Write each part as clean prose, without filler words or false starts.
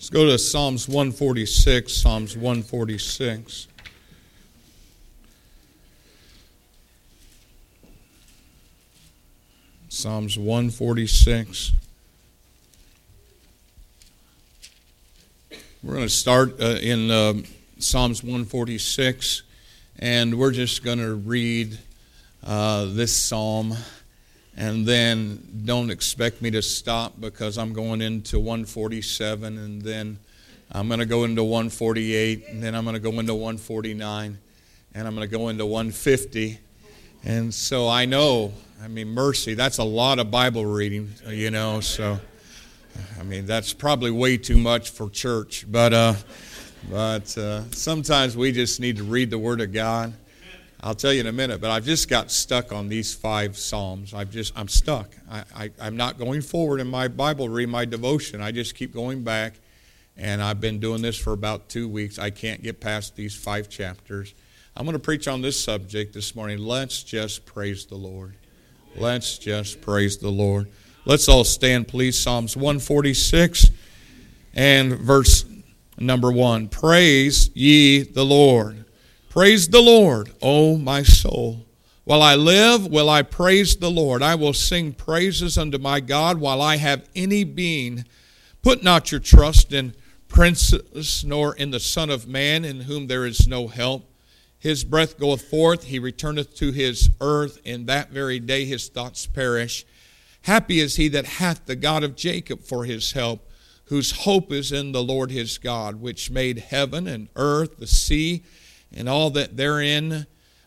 Let's go to Psalms 146, Psalms 146. Psalms 146. We're going to start in Psalms 146, and we're just going to read this psalm, and then don't expect me to stop because I'm going into 147, and then I'm going to go into 148, and then I'm going to go into 149, and I'm going to go into 150. And so I know, mercy, that's a lot of Bible reading, so, that's probably way too much for church, but sometimes we just need to read the Word of God. I'll tell you in a minute, but I've just got stuck on these 5 Psalms. I'm stuck. I'm not going forward in my Bible reading, my devotion. I just keep going back, and I've been doing this for about 2 weeks. I can't get past these 5 chapters. I'm going to preach on this subject this morning. Let's just praise the Lord. Let's just praise the Lord. Let's all stand, please. Psalms 146 and verse number 1. Praise ye the Lord. Praise the Lord, O my soul. While I live, will I praise the Lord. I will sing praises unto my God while I have any being. Put not your trust in princes, nor in the Son of Man, in whom there is no help. His breath goeth forth, he returneth to his earth. In that very day his thoughts perish. Happy is he that hath the God of Jacob for his help, whose hope is in the Lord his God, which made heaven and earth, the sea, and all that therein,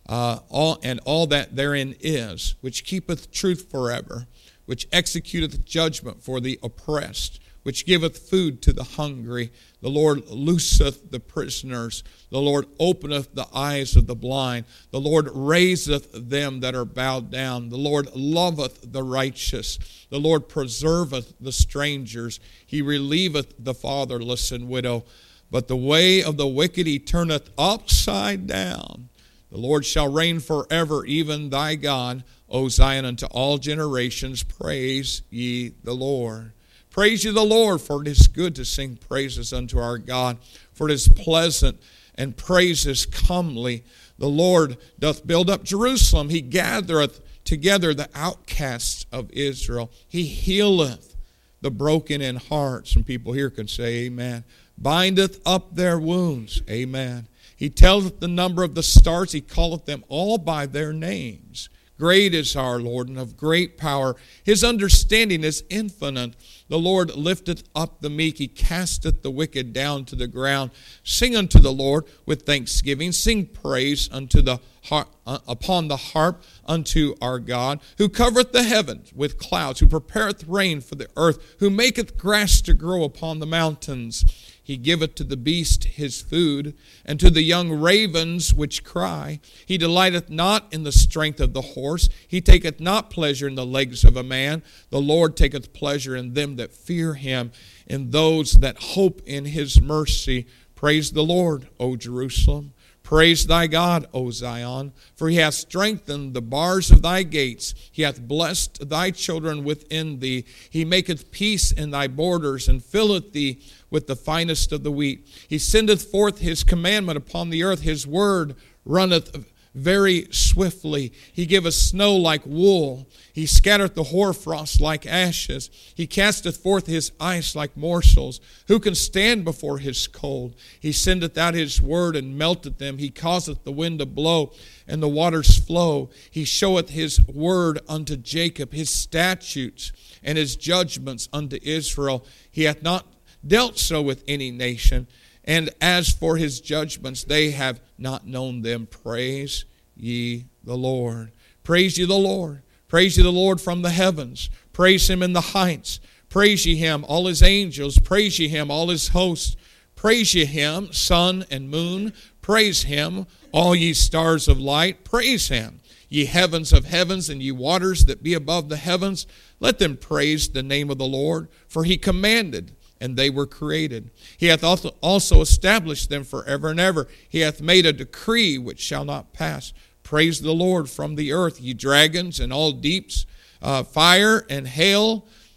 all that therein is, which keepeth truth forever, which executeth judgment for the oppressed, which giveth food to the hungry. The Lord looseth the prisoners. The Lord openeth the eyes of the blind. The Lord raiseth them that are bowed down. The Lord loveth the righteous. The Lord preserveth the strangers. He relieveth the fatherless and widow. But the way of the wicked he turneth upside down. The Lord shall reign forever, even thy God, O Zion, unto all generations. Praise ye the Lord. Praise ye the Lord, for it is good to sing praises unto our God, for it is pleasant, and praise is comely. The Lord doth build up Jerusalem. He gathereth together the outcasts of Israel. He healeth the broken in heart. Some people here can say amen. Bindeth up their wounds. Amen. He telleth the number of the stars. He calleth them all by their names. Great is our Lord, and of great power. His understanding is infinite. The Lord lifteth up the meek. He casteth the wicked down to the ground. Sing unto the Lord with thanksgiving. Sing praise unto the harp, upon the harp unto our God, who covereth the heavens with clouds, who prepareth rain for the earth, who maketh grass to grow upon the mountains. He giveth to the beast his food, and to the young ravens which cry. He delighteth not in the strength of the horse. He taketh not pleasure in the legs of a man. The Lord taketh pleasure in them that fear him, in those that hope in his mercy. Praise the Lord, O Jerusalem. Praise thy God, O Zion, for he hath strengthened the bars of thy gates. He hath blessed thy children within thee. He maketh peace in thy borders, and filleth thee with the finest of the wheat. He sendeth forth his commandment upon the earth. His word runneth very swiftly. He giveth snow like wool. He scattereth the hoarfrost like ashes. He casteth forth his ice like morsels. Who can stand before his cold? He sendeth out his word and melteth them. He causeth the wind to blow and the waters flow. He showeth his word unto Jacob, his statutes and his judgments unto Israel. He hath not dealt so with any nation. And as for his judgments, they have not known them. Praise ye the Lord. Praise ye the Lord. Praise ye the Lord from the heavens. Praise him in the heights. Praise ye him, all his angels. Praise ye him, all his hosts. Praise ye him, sun and moon. Praise him, all ye stars of light. Praise him, ye heavens of heavens, and ye waters that be above the heavens. Let them praise the name of the Lord, for he commanded, and they were created. He hath also established them forever and ever. He hath made a decree which shall not pass. Praise the Lord from the earth, ye dragons and all deeps, fire and hail,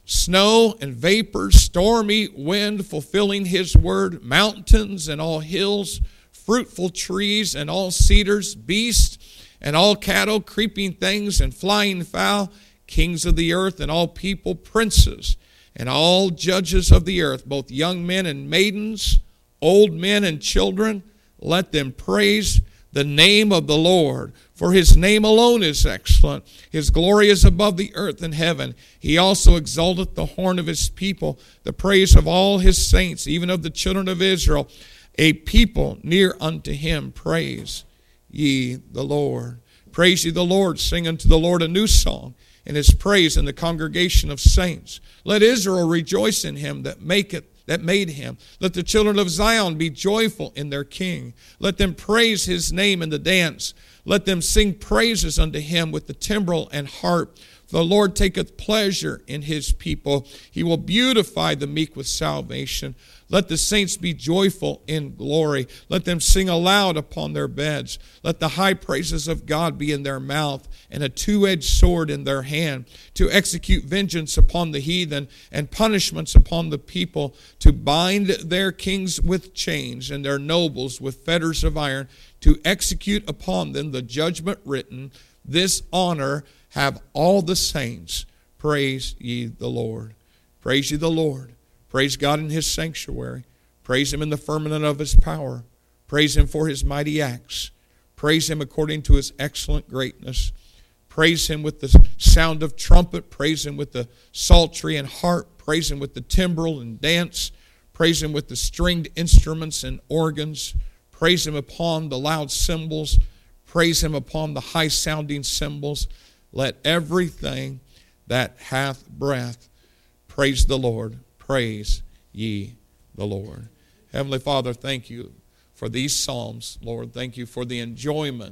snow and vapors, stormy wind fulfilling his word, mountains and all hills, fruitful trees and all cedars, beasts and all cattle, creeping things and flying fowl, kings of the earth and all people, princes and all judges of the earth, both young men and maidens, old men and children, let them praise the name of the Lord. For his name alone is excellent. His glory is above the earth and heaven. He also exalteth the horn of his people, the praise of all his saints, even of the children of Israel, a people near unto him. Praise ye the Lord. Praise ye the Lord. Sing unto the Lord a new song, and his praise in the congregation of saints. Let Israel rejoice in him that made him. Let the children of Zion be joyful in their king. Let them praise his name in the dance. Let them sing praises unto him with the timbrel and harp. For the Lord taketh pleasure in his people. He will beautify the meek with salvation. Let the saints be joyful in glory. Let them sing aloud upon their beds. Let the high praises of God be in their mouth, and a two-edged sword in their hand, to execute vengeance upon the heathen and punishments upon the people, to bind their kings with chains and their nobles with fetters of iron, to execute upon them the judgment written. This honor have all the saints. Praise ye the Lord. Praise ye the Lord. Praise God in his sanctuary. Praise him in the firmament of his power. Praise him for his mighty acts. Praise him according to his excellent greatness. Praise him with the sound of trumpet. Praise him with the psaltery and harp. Praise him with the timbrel and dance. Praise him with the stringed instruments and organs. Praise him upon the loud cymbals. Praise him upon the high-sounding cymbals. Let everything that hath breath praise the Lord. Praise ye the Lord. Heavenly Father, thank you for these psalms, Lord. Thank you for the enjoyment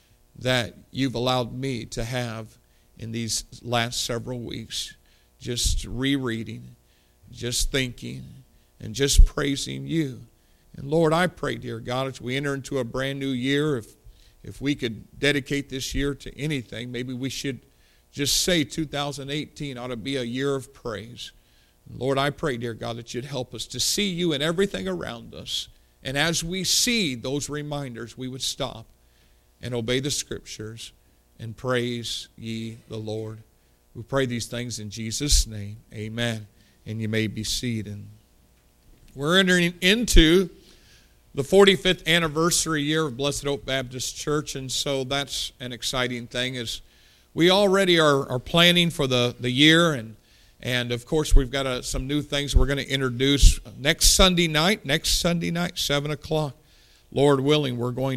that you've allowed me to have in these last several weeks. Just rereading, just thinking, and just praising you. And Lord, I pray, dear God, as we enter into a brand new year, if we could dedicate this year to anything, maybe we should just say 2018 ought to be a year of praise. Lord, I pray, dear God, that you'd help us to see you in everything around us. And as we see those reminders, we would stop and obey the Scriptures and praise ye the Lord. We pray these things in Jesus' name. Amen. And you may be seated. We're entering into the 45th anniversary year of Blessed Hope Baptist Church, and so that's an exciting thing as we already are planning for the year, and of course we've got some new things we're going to introduce next Sunday night, 7 o'clock. Lord willing,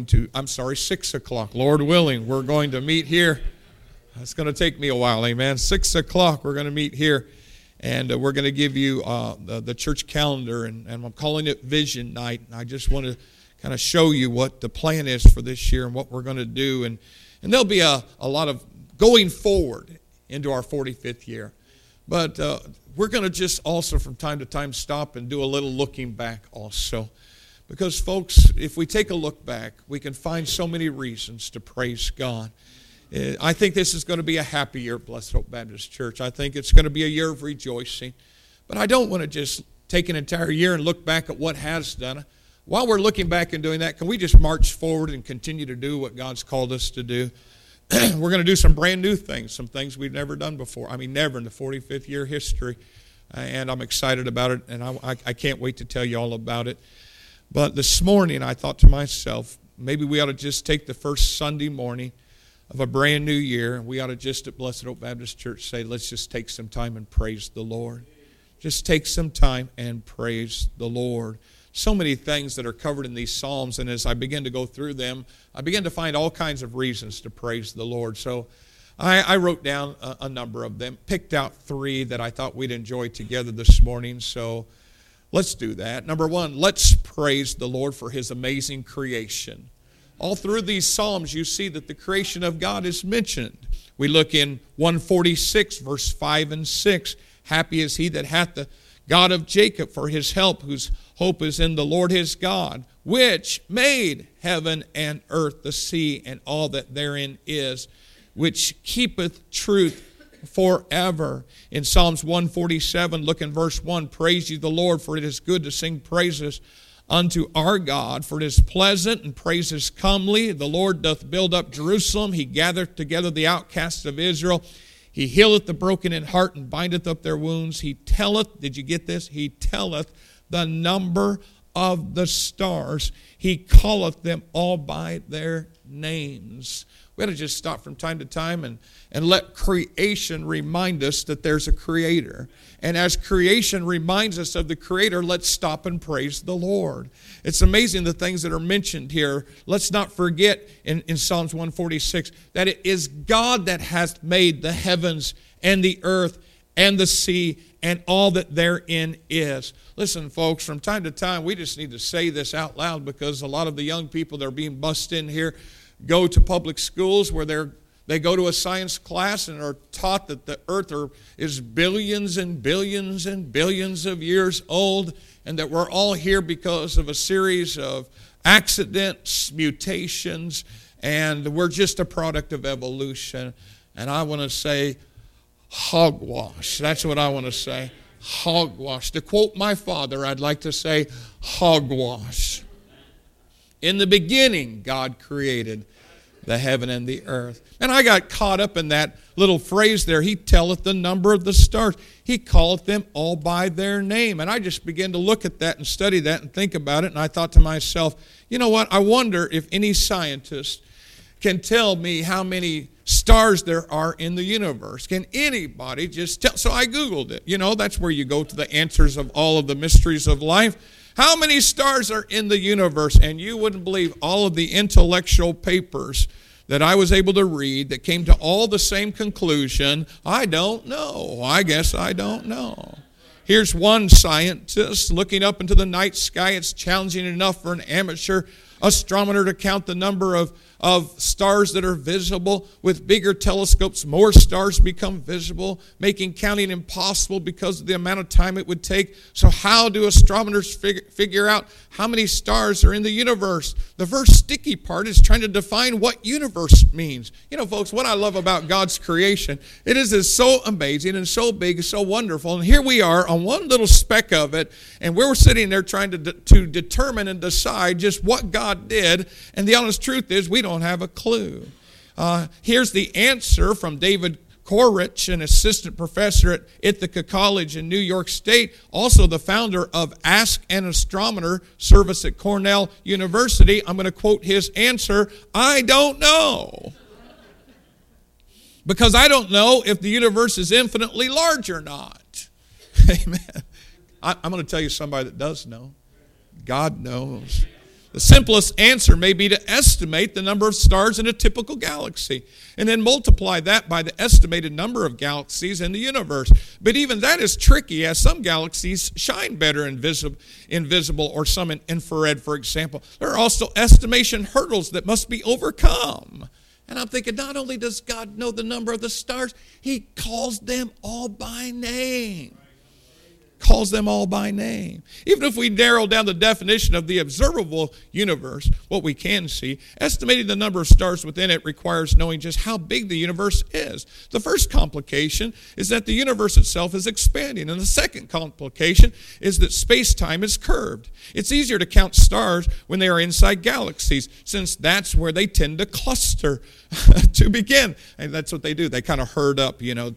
6 o'clock. Lord willing, we're going to meet here. It's going to take me a while, amen. 6 o'clock, we're going to meet here, and we're going to give you the church calendar, and I'm calling it Vision Night. And I just want to kind of show you what the plan is for this year and what we're going to do. And there'll be a lot of going forward into our 45th year. But we're going to just also from time to time stop and do a little looking back also. Because, folks, if we take a look back, we can find so many reasons to praise God. I think this is going to be a happy year at Blessed Hope Baptist Church. I think it's going to be a year of rejoicing. But I don't want to just take an entire year and look back at what has done. While we're looking back and doing that, can we just march forward and continue to do what God's called us to do? We're going to do some brand new things, some things we've never done before. I mean, never in the 45th year history. And I'm excited about it, and I can't wait to tell you all about it. But this morning, I thought to myself, maybe we ought to just take the first Sunday morning of a brand new year. We ought to just at Blessed Hope Baptist Church say, let's just take some time and praise the Lord. Just take some time and praise the Lord. So many things that are covered in these Psalms, and as I begin to go through them, I begin to find all kinds of reasons to praise the Lord. So I wrote down a number of them, picked out 3 that I thought we'd enjoy together this morning. So let's do that. Number 1, let's praise the Lord for his amazing creation. All through these Psalms, you see that the creation of God is mentioned. We look in 146, verse 5 and 6. Happy is he that hath the God of Jacob for his help, whose hope is in the Lord his God, which made heaven and earth, the sea, and all that therein is, which keepeth truth forever. In Psalms 147, look in verse 1, praise ye the Lord, for it is good to sing praises unto our God, for it is pleasant and praises comely. The Lord doth build up Jerusalem. He gathereth together the outcasts of Israel. He healeth the broken in heart and bindeth up their wounds. He telleth, did you get this? He telleth the number of the stars. He calleth them all by their names. We ought to just stop from time to time and let creation remind us that there's a creator. And as creation reminds us of the creator, let's stop and praise the Lord. It's amazing the things that are mentioned here. Let's not forget in Psalms 146 that it is God that has made the heavens and the earth and the sea and all that therein is. Listen, folks, from time to time, we just need to say this out loud, because a lot of the young people that are being bussed in here go to public schools where they go to a science class and are taught that the earth is billions and billions and billions of years old, and that we're all here because of a series of accidents, mutations, and we're just a product of evolution. And I want to say, hogwash. That's what I want to say. Hogwash. To quote my father, I'd like to say, hogwash. In the beginning, God created the heaven and the earth. And I got caught up in that little phrase there. He telleth the number of the stars. He calleth them all by their name. And I just began to look at that and study that and think about it. And I thought to myself, you know what? I wonder if any scientist can tell me how many stars there are in the universe. Can anybody just tell? So I Googled it. You know, that's where you go to the answers of all of the mysteries of life. How many stars are in the universe? And you wouldn't believe all of the intellectual papers that I was able to read that came to all the same conclusion. I don't know. I guess I don't know. Here's one scientist looking up into the night sky. It's challenging enough for an amateur astronomer to count the number of stars that are visible. With bigger telescopes, more stars become visible, making counting impossible because of the amount of time it would take. So how do astronomers figure out how many stars are in the universe? The first sticky part is trying to define what universe means. You know, folks, what I love about God's creation, it is so amazing and so big and so wonderful. And here we are on one little speck of it, and we're sitting there trying to determine and decide just what God did. And the honest truth is, we don't have a clue. Here's the answer from David Korich, an assistant professor at Ithaca College in New York State, also the founder of Ask an Astronomer service at Cornell University. I'm going to quote his answer: I don't know. Because I don't know if the universe is infinitely large or not. Amen. I'm going to tell you somebody that does know. God knows. The simplest answer may be to estimate the number of stars in a typical galaxy and then multiply that by the estimated number of galaxies in the universe. But even that is tricky, as some galaxies shine better invisible, or some in infrared, for example. There are also estimation hurdles that must be overcome. And I'm thinking, not only does God know the number of the stars, He calls them all by name. Calls them all by name. Even if we narrow down the definition of the observable universe, what we can see, estimating the number of stars within it requires knowing just how big the universe is. The first complication is that the universe itself is expanding, and the second complication is that space-time is curved. It's easier to count stars when they are inside galaxies, since that's where they tend to cluster to begin. And that's what they do. They kind of herd up, you know,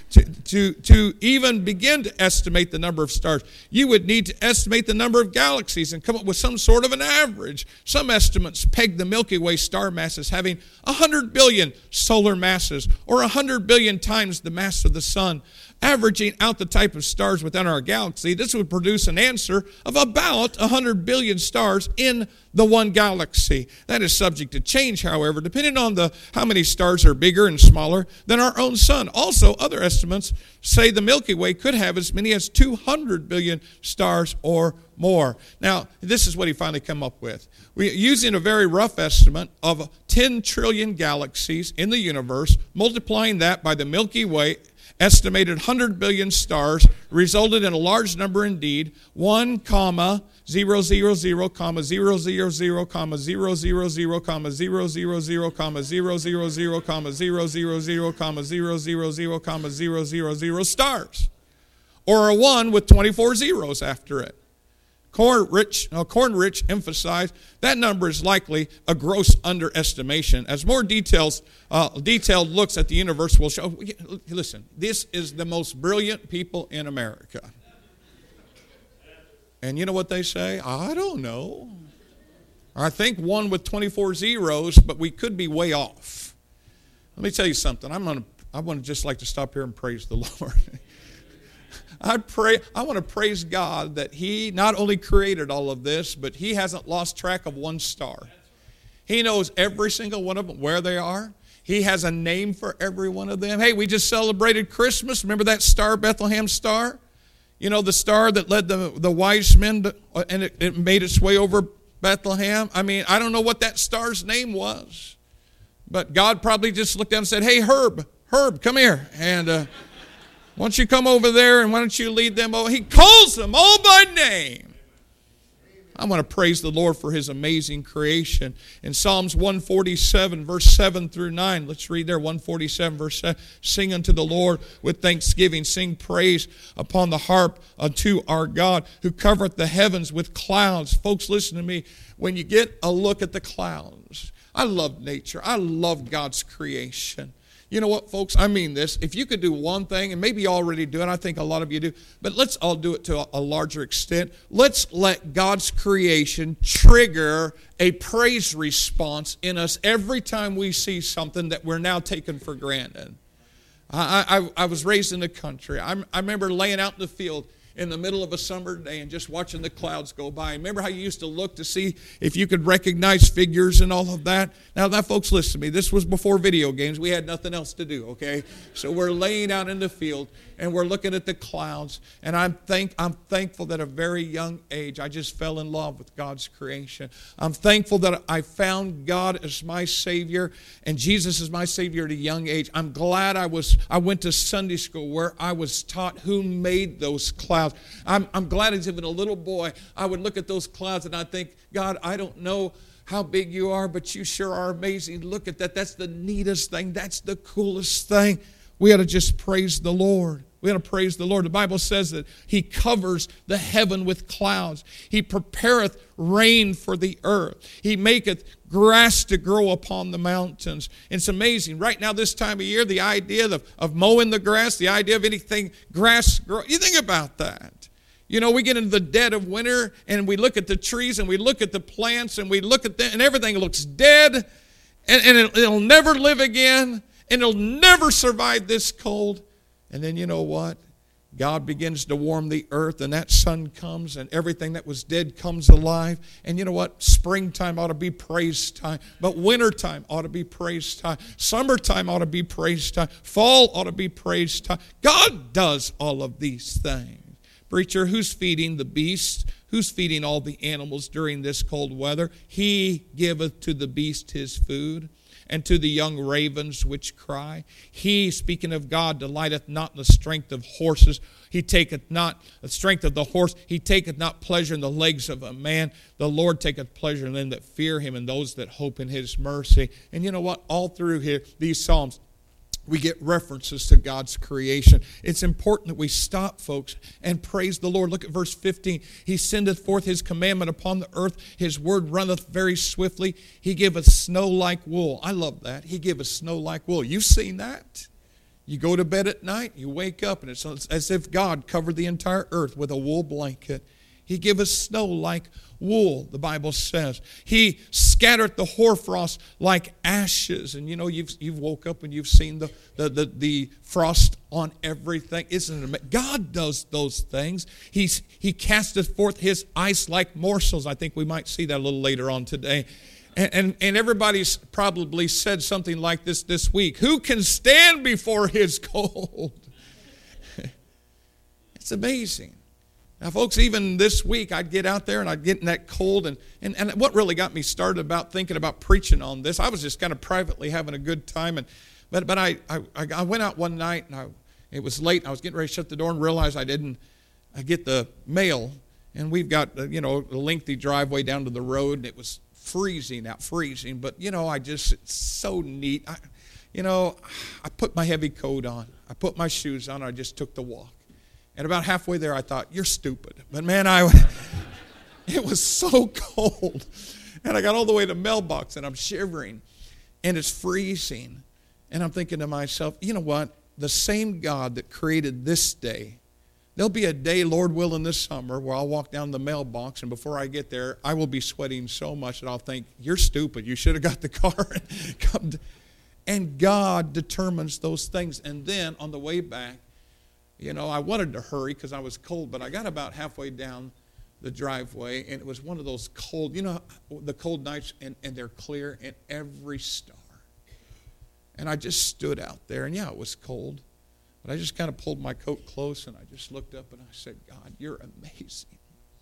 to even begin to estimate the number of stars. You would need to estimate the number of galaxies and come up with some sort of an average. Some estimates peg the Milky Way star mass as having 100 billion solar masses, or 100 billion times the mass of the sun. Averaging out the type of stars within our galaxy, this would produce an answer of about 100 billion stars in the one galaxy. That is subject to change, however, depending on how many stars are bigger and smaller than our own sun. Also, other estimates say the Milky Way could have as many as 200 billion stars or more. Now, this is what he finally came up with. Using a very rough estimate of 10 trillion galaxies in the universe, multiplying that by the Milky Way estimated 100 billion stars, resulted in a large number indeed, 1, 0, 0, 0, 0, 0, 0, 0, 0, 0, 0, 0, 0, 0, 0, 0, 0, 0, 0, 0, 0, 0, 0, 0, 0, 0 stars. Or a 1 with 24 zeros after it. Cornrich emphasized that number is likely a gross underestimation. As more detailed looks at the universe will show, listen, this is the most brilliant people in America. And you know what they say? I don't know. I think 1 with 24 zeros, but we could be way off. Let me tell you something. I want to just like to stop here and praise the Lord. I want to praise God that He not only created all of this, but He hasn't lost track of one star. He knows every single one of them, where they are. He has a name for every one of them. Hey, we just celebrated Christmas. Remember that star, Bethlehem star? You know, the star that led the wise men, and it made its way over Bethlehem. I mean, I don't know what that star's name was. But God probably just looked down and said, hey, Herb, come here. And why don't you come over there and why don't you lead them over? He calls them all by name. I want to praise the Lord for His amazing creation. In Psalms 147, verse 7 through 9, let's read there, 147, verse 7. Sing unto the Lord with thanksgiving. Sing praise upon the harp unto our God, who covereth the heavens with clouds. Folks, listen to me. When you get a look at the clouds, I love nature. I love God's creation. You know what, folks? I mean this. If you could do one thing, and maybe you already do it, I think a lot of you do, but let's all do it to a larger extent. Let's let God's creation trigger a praise response in us every time we see something that we're now taking for granted. I was raised in the country. I remember laying out in the field in the middle of a summer day and just watching the clouds go by. Remember how you used to look to see if you could recognize figures and all of that? Now, folks, listen to me. This was before video games. We had nothing else to do, okay? So we're laying out in the field, and we're looking at the clouds, and I'm thankful that at a very young age I just fell in love with God's creation. I'm thankful that I found God as my Savior, and Jesus as my Savior at a young age. I'm glad I went to Sunday school where I was taught who made those clouds. I'm glad as even a little boy, I would look at those clouds and I'd think, God, I don't know how big you are, but you sure are amazing. Look at that. That's the neatest thing. That's the coolest thing. We ought to just praise the Lord. We ought to praise the Lord. The Bible says that He covers the heaven with clouds. He prepareth rain for the earth. He maketh grass to grow upon the mountains. It's amazing. Right now, this time of year, the idea of mowing the grass, the idea of anything grass grow. You think about that. You know, we get into the dead of winter and we look at the trees and we look at the plants and we look at them and everything looks dead and it'll never live again and it'll never survive this cold. And then you know what? God begins to warm the earth and that sun comes and everything that was dead comes alive. And you know what? Springtime ought to be praise time. But wintertime ought to be praise time. Summertime ought to be praise time. Fall ought to be praise time. God does all of these things. Preacher, who's feeding the beasts? Who's feeding all the animals during this cold weather? He giveth to the beast his food, and to the young ravens which cry. He, speaking of God, delighteth not in the strength of horses. He taketh not the strength of the horse. He taketh not pleasure in the legs of a man. The Lord taketh pleasure in them that fear Him and those that hope in His mercy. And you know what? All through here, these Psalms, we get references to God's creation. It's important that we stop, folks, and praise the Lord. Look at verse 15. He sendeth forth His commandment upon the earth. His word runneth very swiftly. He giveth snow like wool. I love that. He giveth snow like wool. You've seen that? You go to bed at night, you wake up, and it's as if God covered the entire earth with a wool blanket. He giveth snow like wool, the Bible says. He scattereth the hoarfrost like ashes. And you know, you've woke up and you've seen the frost on everything. Isn't it amazing? God does those things. He casteth forth His ice like morsels. I think we might see that a little later on today. And everybody's probably said something like this week. Who can stand before His cold? It's amazing. Now, folks, even this week, I'd get out there and I'd get in that cold. And what really got me started about thinking about preaching on this, I was just kind of privately having a good time. But I went out one night and I It was late. I was getting ready to shut the door and realized I get the mail. And we've got, a lengthy driveway down to the road, and it was freezing. But, it's so neat. I put my heavy coat on. I put my shoes on. I just took the walk. And about halfway there, I thought, you're stupid. But, man, it was so cold. And I got all the way to the mailbox, and I'm shivering. And it's freezing. And I'm thinking to myself, you know what? The same God that created this day, there'll be a day, Lord willing, this summer where I'll walk down the mailbox, and before I get there, I will be sweating so much that I'll think, you're stupid. You should have got the car and come. And God determines those things. And then on the way back, I wanted to hurry because I was cold, but I got about halfway down the driveway, and it was one of those cold, the cold nights, and they're clear, and every star. And I just stood out there, and it was cold. But I just kind of pulled my coat close, and I just looked up, and I said, God, you're amazing.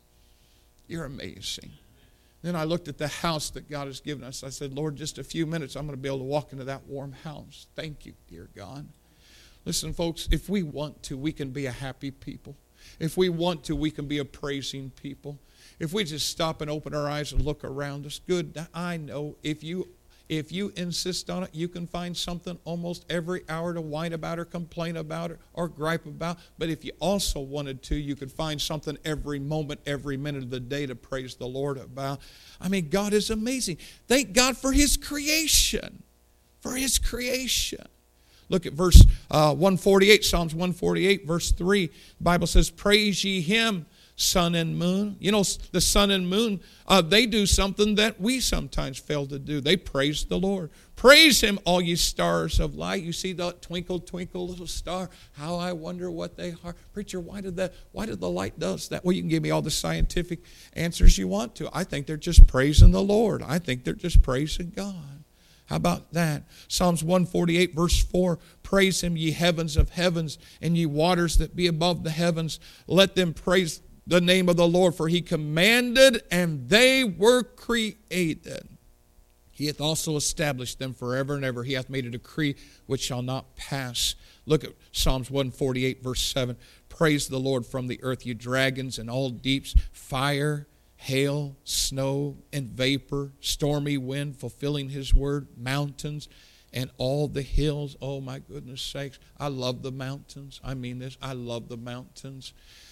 You're amazing. Then I looked at the house that God has given us. I said, Lord, just a few minutes, I'm going to be able to walk into that warm house. Thank you, dear God. Listen, folks, if we want to, we can be a happy people. If we want to, we can be a praising people. If we just stop and open our eyes and look around us, good. I know if you insist on it, you can find something almost every hour to whine about or complain about or gripe about. But if you also wanted to, you could find something every moment, every minute of the day to praise the Lord about. I mean, God is amazing. Thank God for His creation. For His creation. Look at verse 148, Psalms 148, verse 3. The Bible says, praise ye Him, sun and moon. The sun and moon, they do something that we sometimes fail to do. They praise the Lord. Praise Him, all ye stars of light. You see the twinkle, twinkle, little star. How I wonder what they are. Preacher, why did the light does that? Well, you can give me all the scientific answers you want to. I think they're just praising the Lord. I think they're just praising God. How about that? Psalms 148, verse 4, praise Him, ye heavens of heavens, and ye waters that be above the heavens. Let them praise the name of the Lord, for He commanded, and they were created. He hath also established them forever and ever. He hath made a decree which shall not pass. Look at Psalms 148, verse 7. Praise the Lord from the earth, you dragons and all deeps, fire, hail, snow, and vapor, stormy wind, fulfilling His word, mountains, and all the hills. Oh, my goodness sakes. I love the mountains. I mean this. I love the mountains.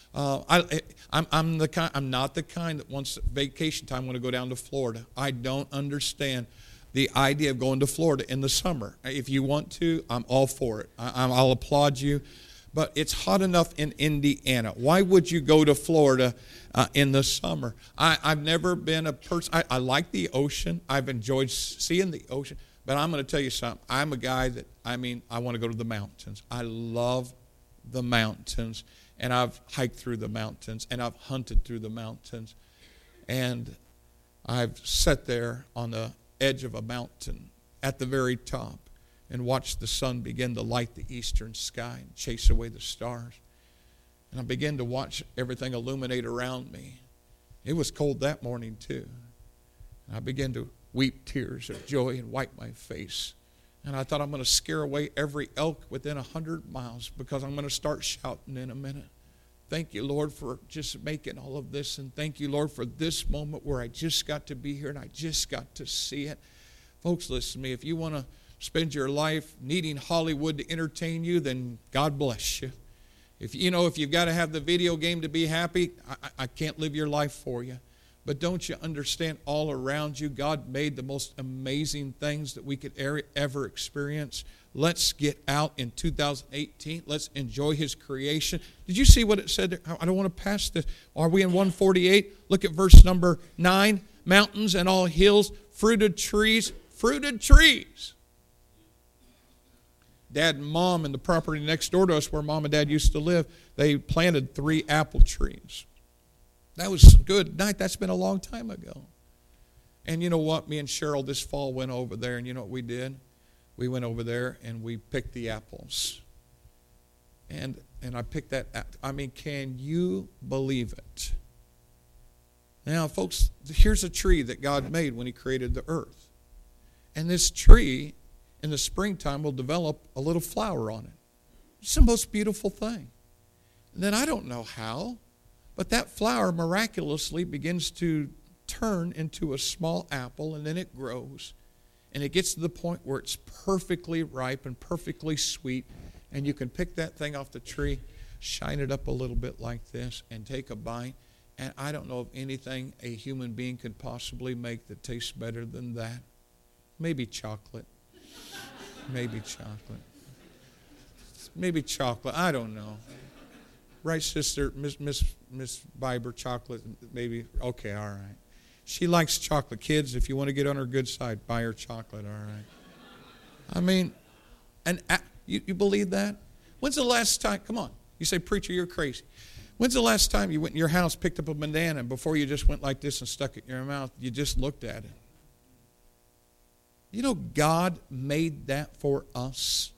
I'm not the kind that wants vacation time when I go down to Florida. I don't understand the idea of going to Florida in the summer. If you want to, I'm all for it. I'll applaud you. But it's hot enough in Indiana. Why would you go to Florida in the summer? I've never been a person. I like the ocean. I've enjoyed seeing the ocean. But I'm going to tell you something. I'm a guy that, I want to go to the mountains. I love the mountains. And I've hiked through the mountains. And I've hunted through the mountains. And I've sat there on the edge of a mountain at the very top and watched the sun begin to light the eastern sky and chase away the stars. And I began to watch everything illuminate around me. It was cold that morning too. And I began to weep tears of joy and wipe my face. And I thought, I'm going to scare away every elk within 100 miles because I'm going to start shouting in a minute. Thank you, Lord, for just making all of this. And thank you, Lord, for this moment where I just got to be here and I just got to see it. Folks, listen to me. If you want to spend your life needing Hollywood to entertain you, then God bless you. If you've got to have the video game to be happy, I can't live your life for you. But don't you understand, all around you, God made the most amazing things that we could ever experience. Let's get out in 2018. Let's enjoy His creation. Did you see what it said there? I don't want to pass this. Are we in 148? Look at verse number 9. Mountains and all hills, fruited trees. Fruited trees. Dad and Mom and the property next door to us where Mom and Dad used to live, they planted 3 apple trees. That was good night. That's been a long time ago. And you know what? Me and Cheryl this fall went over there, and you know what we did? We went over there and we picked the apples. And I picked that. Can you believe it? Now, folks, here's a tree that God made when He created the earth. And this tree, in the springtime, will develop a little flower on it. It's the most beautiful thing. And then I don't know how, but that flower miraculously begins to turn into a small apple, and then it grows. And it gets to the point where it's perfectly ripe and perfectly sweet, and you can pick that thing off the tree, shine it up a little bit like this, and take a bite. And I don't know of anything a human being could possibly make that tastes better than that. Maybe chocolate. Maybe chocolate. Maybe chocolate. I don't know. Right, sister, Miss Biber, chocolate, maybe. Okay, all right. She likes chocolate. Kids, if you want to get on her good side, buy her chocolate, all right. I mean, and you believe that? When's the last time, come on, you say, preacher, you're crazy. When's the last time you went in your house, picked up a banana, and before you just went like this and stuck it in your mouth, you just looked at it? You know, God made that for us.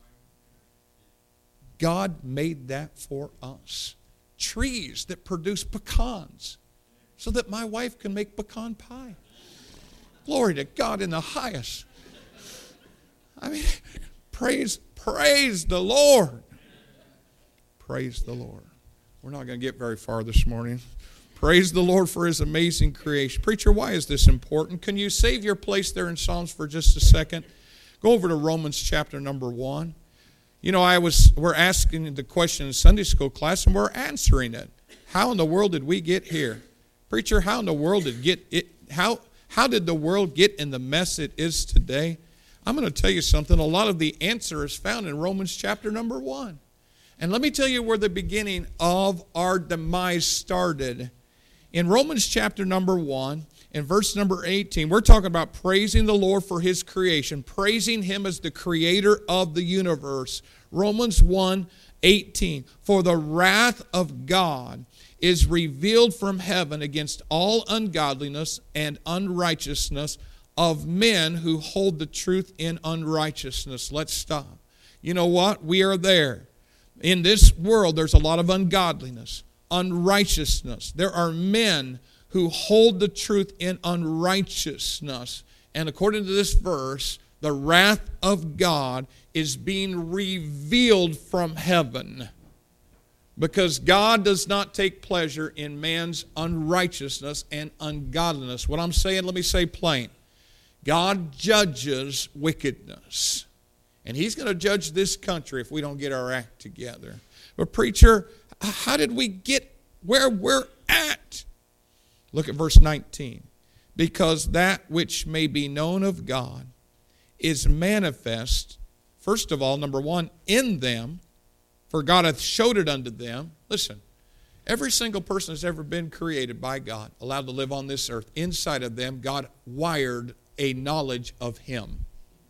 God made that for us. Trees that produce pecans so that my wife can make pecan pie. Glory to God in the highest. I mean, praise the Lord. Praise the Lord. We're not going to get very far this morning. Praise the Lord for His amazing creation. Preacher, why is this important? Can you save your place there in Psalms for just a second? Go over to Romans chapter number 1. You know, we're asking the question in Sunday school class, and we're answering it. How in the world did we get here? Preacher, how in the world did how did the world get in the mess it is today? I'm going to tell you something. A lot of the answer is found in Romans chapter number 1. And let me tell you where the beginning of our demise started. In Romans chapter number 1, in verse number 18, we're talking about praising the Lord for His creation, praising Him as the creator of the universe. Romans 1:18, for the wrath of God is revealed from heaven against all ungodliness and unrighteousness of men who hold the truth in unrighteousness. Let's stop. You know what? We are there. In this world, there's a lot of ungodliness, unrighteousness. There are men who hold the truth in unrighteousness. And according to this verse, the wrath of God is being revealed from heaven. Because God does not take pleasure in man's unrighteousness and ungodliness. What I'm saying, let me say plain. God judges wickedness. And He's going to judge this country if we don't get our act together. But preacher, how did we get where we're at? Look at verse 19. Because that which may be known of God is manifest, first of all, number one, in them, for God hath showed it unto them. Listen, every single person that's ever been created by God, allowed to live on this earth, inside of them, God wired a knowledge of Him.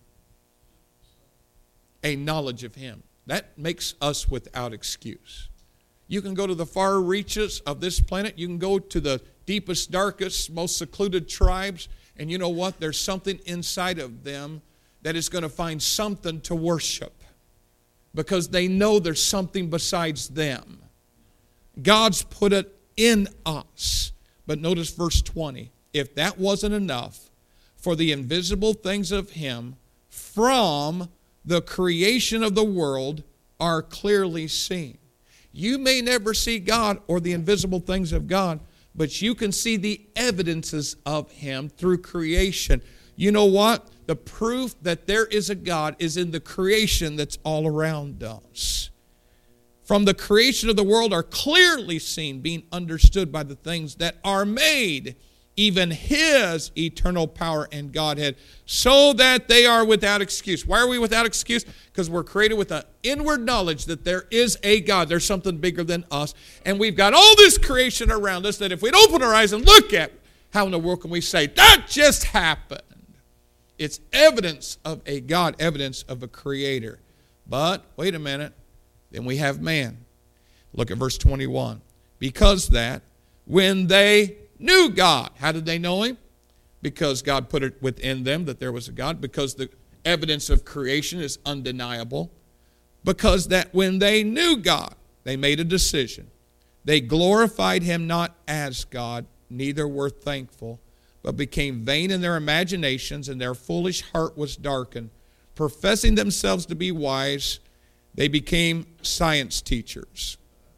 A knowledge of Him. That makes us without excuse. You can go to the far reaches of this planet. You can go to the deepest, darkest, most secluded tribes. And you know what? There's something inside of them that is going to find something to worship. Because they know there's something besides them. God's put it in us. But notice verse 20. If that wasn't enough, for the invisible things of Him from the creation of the world are clearly seen. You may never see God or the invisible things of God, but you can see the evidences of Him through creation. You know what? The proof that there is a God is in the creation that's all around us. From the creation of the world are clearly seen, being understood by the things that are made, even His eternal power and Godhead, so that they are without excuse. Why are we without excuse? Because we're created with an inward knowledge that there is a God. There's something bigger than us. And we've got all this creation around us that if we'd open our eyes and look at, how in the world can we say, that just happened? It's evidence of a God, evidence of a creator. But, wait a minute, then we have man. Look at verse 21. Because that, when they knew God. How did they know Him? Because God put it within them that there was a God. Because the evidence of creation is undeniable. Because that when they knew God, they made a decision. They glorified Him not as God, neither were thankful, but became vain in their imaginations, and their foolish heart was darkened. Professing themselves to be wise, They became science teachers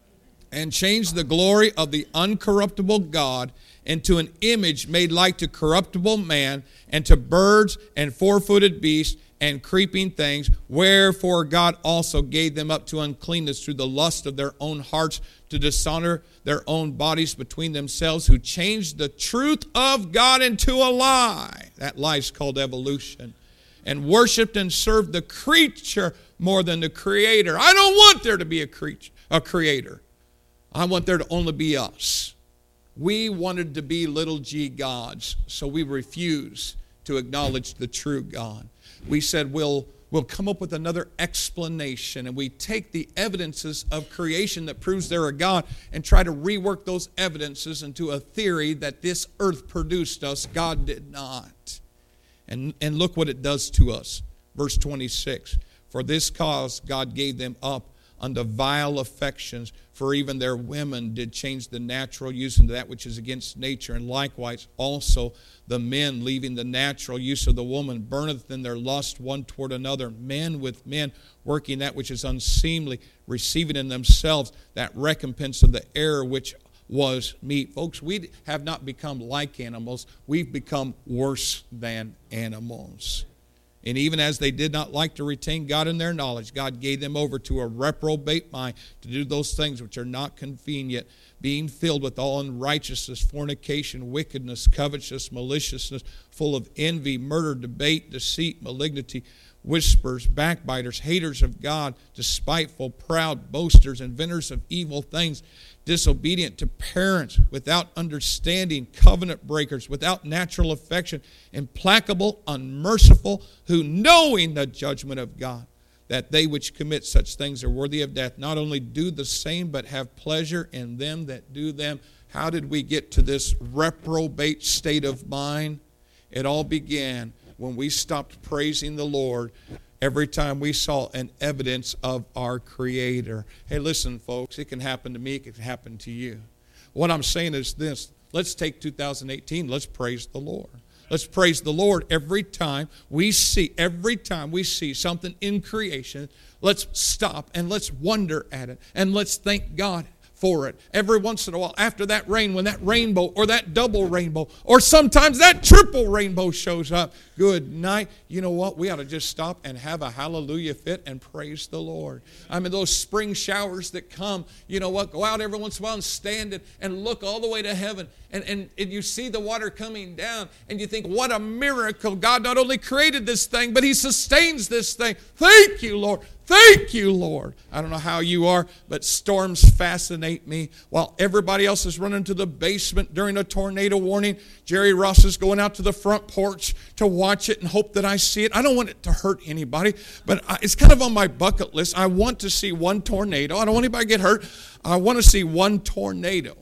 and changed the glory of the uncorruptible God into an image made like to corruptible man and to birds and four-footed beasts and creeping things, wherefore God also gave them up to uncleanness through the lust of their own hearts, to dishonor their own bodies between themselves, who changed the truth of God into a lie. That lie is called evolution. And worshiped and served the creature more than the Creator. I don't want there to be a creator. I want there to only be us. We wanted to be little g gods, so we refused to acknowledge the true God. We said we'll come up with another explanation, and we take the evidences of creation that proves they're a God and try to rework those evidences into a theory that this earth produced us. God did not. And look what it does to us. Verse 26, for this cause God gave them up unto vile affections, for even their women did change the natural use into that which is against nature. And likewise also the men, leaving the natural use of the woman, burneth in their lust one toward another, men with men, working that which is unseemly, receiving in themselves that recompense of the error which was meat. Folks, we have not become like animals. We've become worse than animals. And even as they did not like to retain God in their knowledge, God gave them over to a reprobate mind to do those things which are not convenient, being filled with all unrighteousness, fornication, wickedness, covetousness, maliciousness, full of envy, murder, debate, deceit, malignity, whisperers, backbiters, haters of God, despiteful, proud, boasters, inventors of evil things, disobedient to parents, without understanding, covenant breakers, without natural affection, implacable, unmerciful, who knowing the judgment of God, that they which commit such things are worthy of death, not only do the same, but have pleasure in them that do them. How did we get to this reprobate state of mind? It all began when we stopped praising the Lord every time we saw an evidence of our Creator. Hey, listen, folks, it can happen to me, it can happen to you. What I'm saying is this: let's take 2018, let's praise the Lord. Let's praise the Lord every time we see something in creation. Let's stop and let's wonder at it, and let's thank God for it. Every once in a while, after that rain, when that rainbow or that double rainbow or sometimes that triple rainbow shows up, good night. You know what? We ought to just stop and have a hallelujah fit and praise the Lord. I mean, those spring showers that come, you know what? Go out every once in a while and stand it and look all the way to heaven. And you see the water coming down and you think, what a miracle. God not only created this thing, but He sustains this thing. Thank you, Lord. Thank you, Lord. I don't know how you are, but storms fascinate me. While everybody else is running to the basement during a tornado warning, Jerry Ross is going out to the front porch to watch it and hope that I see it. I don't want it to hurt anybody, but it's kind of on my bucket list. I want to see one tornado. I don't want anybody to get hurt. I want to see one tornado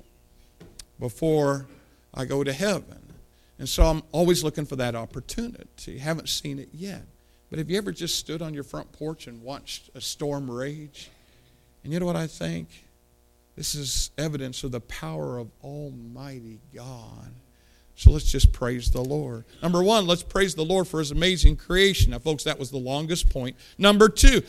before I go to heaven. And so I'm always looking for that opportunity. Haven't seen it yet. But have you ever just stood on your front porch and watched a storm rage? And you know what I think? This is evidence of the power of Almighty God. So let's just praise the Lord. Number one, let's praise the Lord for His amazing creation. Now, folks, that was the longest point. Number two,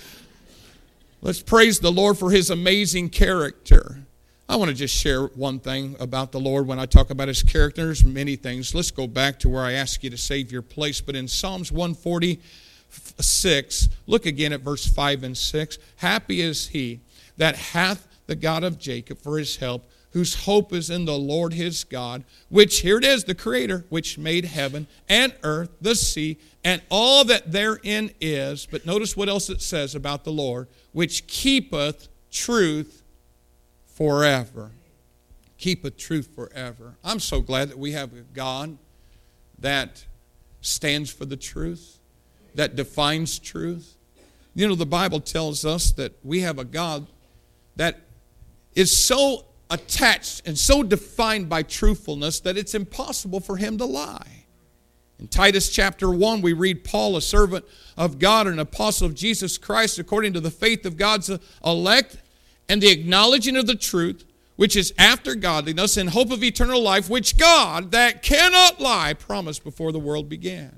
let's praise the Lord for His amazing character. I want to just share one thing about the Lord when I talk about His character. There's many things. Let's go back to where I asked you to save your place. But in Psalms 146, look again at verse 5 and 6. Happy is he that hath the God of Jacob for his help, whose hope is in the Lord his God, which, here it is, the Creator, which made heaven and earth, the sea, and all that therein is. But notice what else it says about the Lord, which keepeth truth forever. Keepeth truth forever. I'm so glad that we have a God that stands for the truth, that defines truth. You know, the Bible tells us that we have a God that is so attached and so defined by truthfulness that it's impossible for Him to lie. In Titus chapter 1, we read, Paul, a servant of God and an apostle of Jesus Christ, according to the faith of God's elect and the acknowledging of the truth, which is after godliness, in hope of eternal life, which God, that cannot lie, promised before the world began.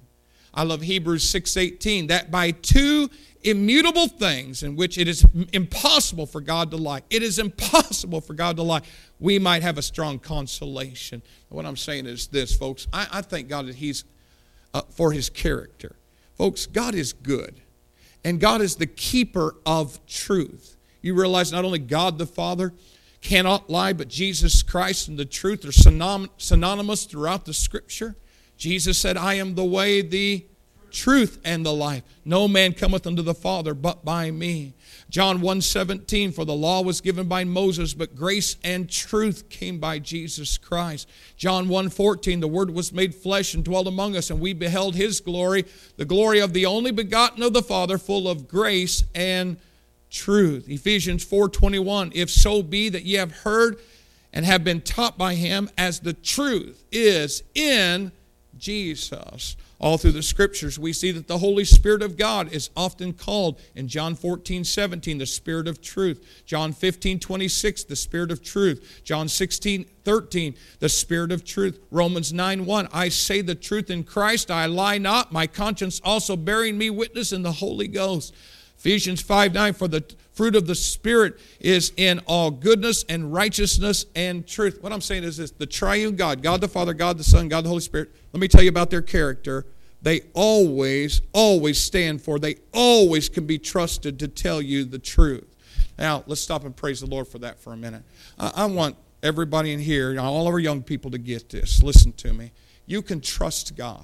I love Hebrews 6:18, that by two immutable things in which it is impossible for God to lie. It is impossible for God to lie. We might have a strong consolation. What I'm saying is this, folks. I thank God that He's for His character. Folks, God is good. And God is the keeper of truth. You realize not only God the Father cannot lie, but Jesus Christ and the truth are synonymous throughout the Scripture. Jesus said, I am the way, the truth, and the life. No man cometh unto the Father but by me. John 1:17, for the law was given by Moses, but grace and truth came by Jesus Christ. John 1:14, the Word was made flesh and dwelt among us, and we beheld His glory, the glory of the only begotten of the Father, full of grace and truth. Ephesians 4:21, if so be that ye have heard and have been taught by Him, as the truth is in Jesus. All through the Scriptures, we see that the Holy Spirit of God is often called in John 14:17, the Spirit of truth. John 15:26, the Spirit of truth. John 16:13, the Spirit of truth. Romans 9:1, I say the truth in Christ, I lie not, my conscience also bearing me witness in the Holy Ghost. Ephesians 5:9, for the fruit of the Spirit is in all goodness and righteousness and truth. What I'm saying is this, the triune God, God the Father, God the Son, God the Holy Spirit, let me tell you about their character. They always stand for, they always can be trusted to tell you the truth. Now, let's stop and praise the Lord for that for a minute. I want everybody in here, all of our young people to get this. Listen to me. You can trust God.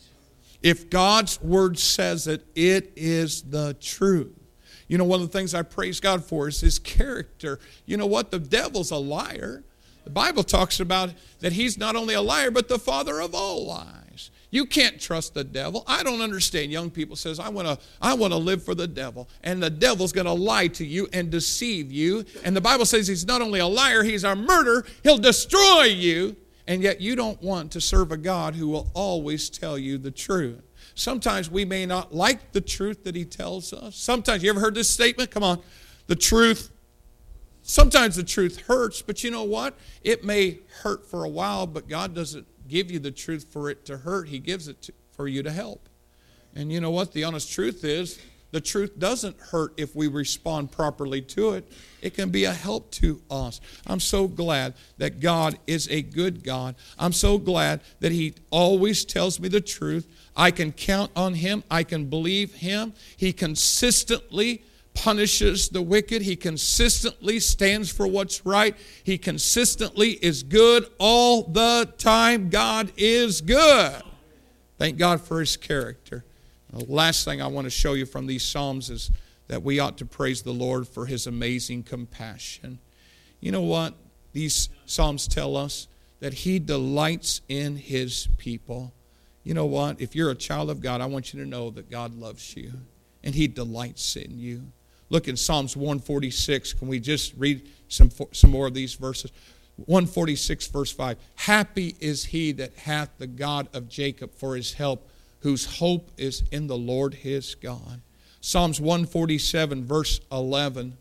If God's Word says it, it is the truth. You know, one of the things I praise God for is His character. You know what? The devil's a liar. The Bible talks about that he's not only a liar, but the father of all lies. You can't trust the devil. I don't understand. Young people says, I want to live for the devil. And the devil's going to lie to you and deceive you. And the Bible says he's not only a liar, he's a murderer. He'll destroy you. And yet you don't want to serve a God who will always tell you the truth. Sometimes we may not like the truth that He tells us. Sometimes, you ever heard this statement? Come on. Sometimes the truth hurts, but you know what? It may hurt for a while, but God doesn't give you the truth for it to hurt. He gives it for you to help. And you know what? The honest truth is, the truth doesn't hurt if we respond properly to it. It can be a help to us. I'm so glad that God is a good God. I'm so glad that He always tells me the truth. I can count on Him. I can believe Him. He consistently punishes the wicked. He consistently stands for what's right. He consistently is good all the time. God is good. Thank God for His character. The last thing I want to show you from these Psalms is that we ought to praise the Lord for His amazing compassion. You know what? These Psalms tell us that He delights in His people. You know what? If you're a child of God, I want you to know that God loves you and He delights in you. Look in Psalms 146. Can we just read some more of these verses? 146 verse 5. Happy is he that hath the God of Jacob for his help, whose hope is in the Lord his God. Psalms 147 verse 11.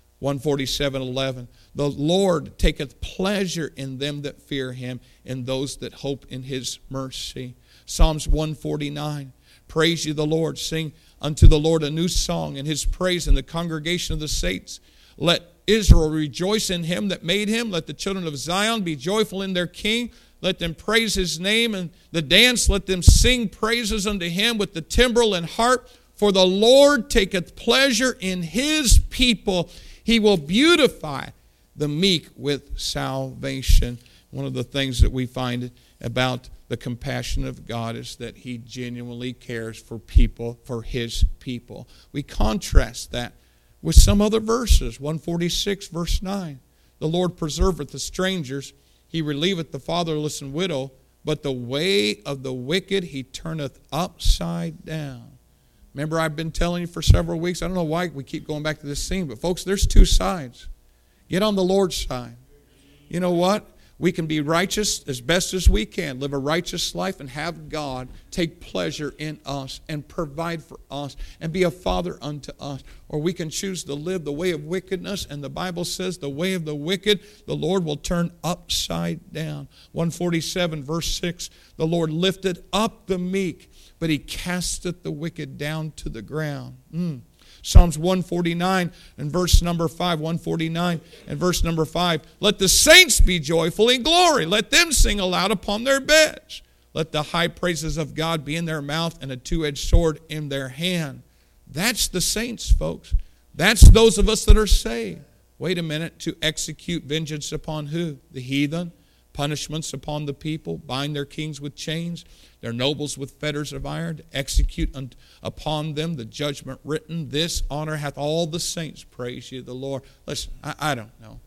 147:11. The Lord taketh pleasure in them that fear Him, in those that hope in His mercy. Psalms 149. Praise ye the Lord. Sing unto the Lord a new song, and His praise in the congregation of the saints. Let Israel rejoice in Him that made him. Let the children of Zion be joyful in their King. Let them praise His name and the dance. Let them sing praises unto Him with the timbrel and harp. For the Lord taketh pleasure in His people. He will beautify the meek with salvation. One of the things that we find about the compassion of God is that He genuinely cares for people, for His people. We contrast that with some other verses. 146 verse 9. The Lord preserveth the strangers. He relieveth the fatherless and widow. But the way of the wicked He turneth upside down. Remember, I've been telling you for several weeks, I don't know why we keep going back to this scene, but folks, there's two sides. Get on the Lord's side. You know what? We can be righteous as best as we can, live a righteous life, and have God take pleasure in us and provide for us and be a father unto us. Or we can choose to live the way of wickedness, and the Bible says the way of the wicked the Lord will turn upside down. 147 verse 6, the Lord lifted up the meek, but he casteth the wicked down to the ground. Psalms 149 and verse number 5, 149 and verse number 5. Let the saints be joyful in glory. Let them sing aloud upon their beds. Let the high praises of God be in their mouth and a two-edged sword in their hand. That's the saints, folks. That's those of us that are saved. Wait a minute. To execute vengeance upon who? The heathen. Punishments upon the people. Bind their kings with chains, their nobles with fetters of iron, to execute upon them the judgment written. This honor hath all the saints. Praise ye the Lord. Listen, I don't know.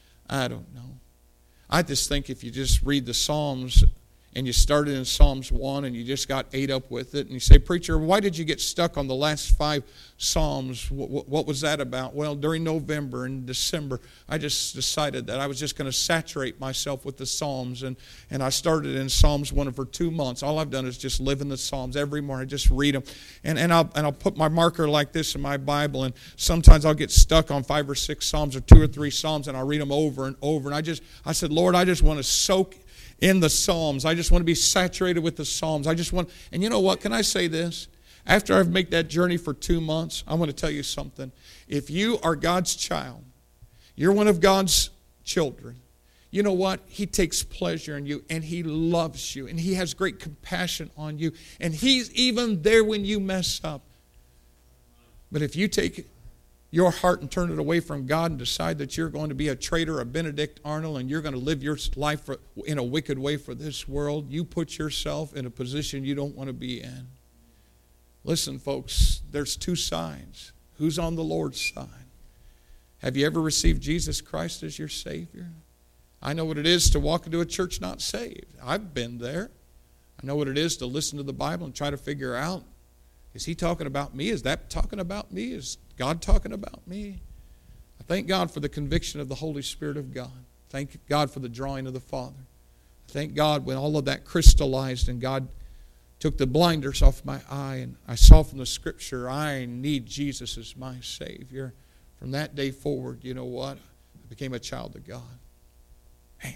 I just think if you just read the Psalms and you started in Psalms 1 and you just got ate up with it, and you say, preacher, why did you get stuck on the last 5 Psalms? What was that about? Well, during November and December, I just decided that I was just going to saturate myself with the Psalms, and I started in Psalms 1 for 2 months. All I've done is just live in the Psalms every morning. I just read them, and I'll put my marker like this in my Bible, and sometimes I'll get stuck on 5 or 6 Psalms or 2 or 3 Psalms, and I'll read them over and over, and I said, Lord, I just want to soak in the Psalms. I just want to be saturated with the Psalms. And you know what? Can I say this? After I've made that journey for 2 months, I want to tell you something. If you are God's child, you're one of God's children, you know what? He takes pleasure in you, and He loves you, and He has great compassion on you, and He's even there when you mess up. But if you take your heart and turn it away from God and decide that you're going to be a traitor, a Benedict Arnold, and you're going to live your life in a wicked way for this world, you put yourself in a position you don't want to be in. Listen, folks, there's 2 sides. Who's on the Lord's side? Have you ever received Jesus Christ as your Savior? I know what it is to walk into a church not saved. I've been there. I know what it is to listen to the Bible and try to figure out, is He talking about me? Is that talking about me? Is God talking about me? I thank God for the conviction of the Holy Spirit of God. Thank God for the drawing of the Father. I thank God when all of that crystallized and God took the blinders off my eye and I saw from the Scripture, I need Jesus as my Savior. From that day forward, you know what? I became a child of God. Man.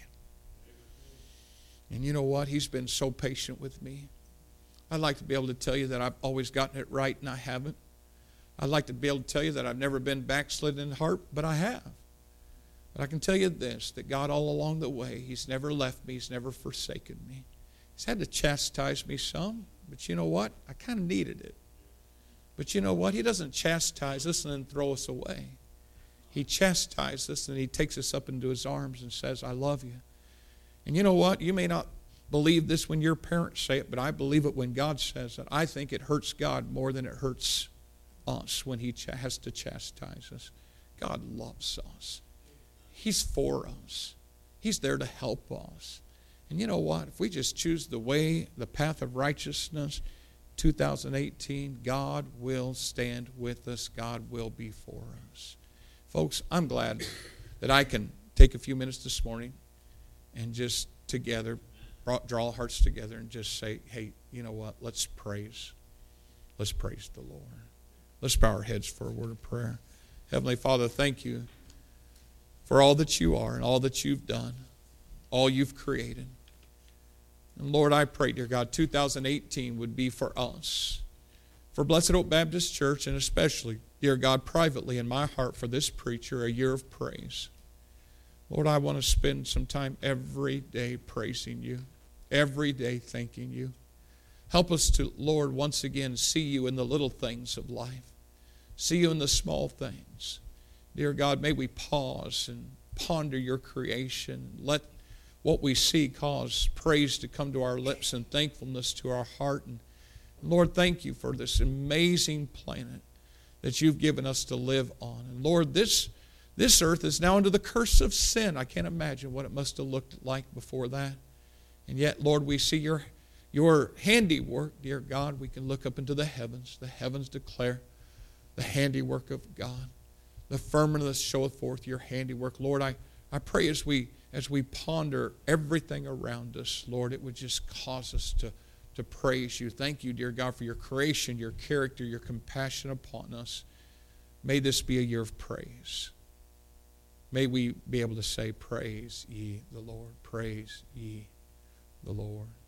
And you know what? He's been so patient with me. I'd like to be able to tell you that I've always gotten it right, and I haven't. I'd like to be able to tell you that I've never been backslidden in heart, but I have. But I can tell you this, that God all along the way, He's never left me. He's never forsaken me. He's had to chastise me some, but you know what? I kind of needed it. But you know what? He doesn't chastise us and then throw us away. He chastises us and He takes us up into His arms and says, I love you. And you know what? You may not believe this when your parents say it, but I believe it when God says it. I think it hurts God more than it hurts us when He has to chastise us. God loves us. He's for us. He's there to help us. And you know what? If we just choose the path of righteousness, 2018, God will stand with us. God will be for us. Folks, I'm glad that I can take a few minutes this morning and just together draw our hearts together and just say, hey, you know what? Let's praise. Let's praise the Lord. Let's bow our heads for a word of prayer. Heavenly Father, thank you for all that you are and all that you've done, all you've created. And Lord, I pray, dear God, 2018 would be for us, for Blessed Hope Baptist Church, and especially, dear God, privately in my heart for this preacher, a year of praise. Lord, I want to spend some time every day praising you, every day thanking you. Help us to, Lord, once again see you in the little things of life. See you in the small things. Dear God, may we pause and ponder your creation. Let what we see cause praise to come to our lips and thankfulness to our heart. And Lord, thank you for this amazing planet that you've given us to live on. And Lord, this earth is now under the curse of sin. I can't imagine what it must have looked like before that. And yet, Lord, we see your handiwork, dear God. We can look up into the heavens. The heavens declare the handiwork of God. The firmament showeth forth your handiwork. Lord, I pray as we as we ponder everything around us, Lord, it would just cause us to praise you. Thank you, dear God, for your creation, your character, your compassion upon us. May this be a year of praise. May we be able to say, praise ye the Lord. Praise ye the Lord.